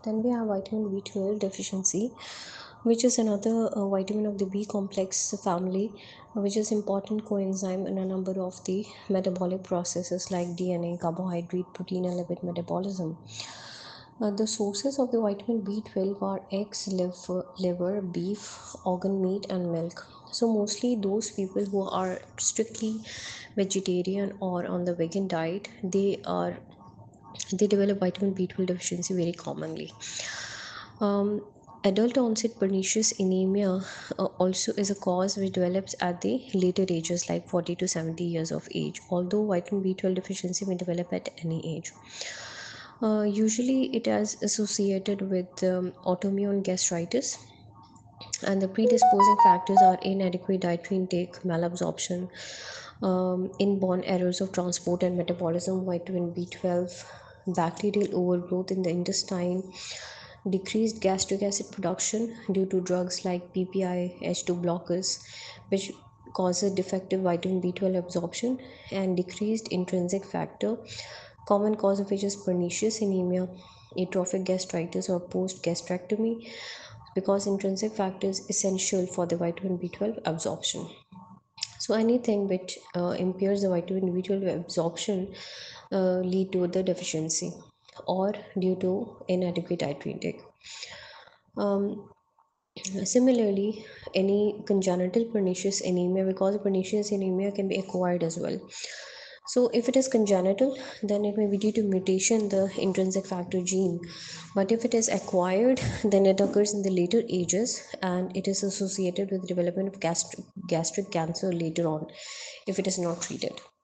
Then we have vitamin B12 deficiency, which is another vitamin of the B complex family, which is important coenzyme in a number of the metabolic processes like DNA, carbohydrate, protein, and lipid metabolism. The sources of the vitamin B12 are eggs, liver, beef, organ meat, and milk. So mostly those people who are strictly vegetarian or on the vegan diet, they develop vitamin B12 deficiency very commonly. Adult onset pernicious anemia also is a cause which develops at the later ages like 40 to 70 years of age, although vitamin B12 deficiency may develop at any age. Usually it is associated with autoimmune gastritis, and the predisposing factors are inadequate dietary intake, malabsorption, inborn errors of transport and metabolism, vitamin B12, bacterial overgrowth in the intestine, decreased gastric acid production due to drugs like PPI, H2 blockers, which causes defective vitamin B12 absorption, and decreased intrinsic factor, common cause of which is pernicious anemia, atrophic gastritis, or post gastrectomy, because intrinsic factor is essential for the vitamin B12 absorption. So anything which impairs the vitamin B12 absorption lead to the deficiency or due to inadequate dietary intake. Um, Similarly, any congenital pernicious anemia, because pernicious anemia can be acquired as well. So, if it is congenital, then it may be due to mutation in the intrinsic factor gene. But if it is acquired, then it occurs in the later ages and it is associated with the development of gastric cancer later on if it is not treated.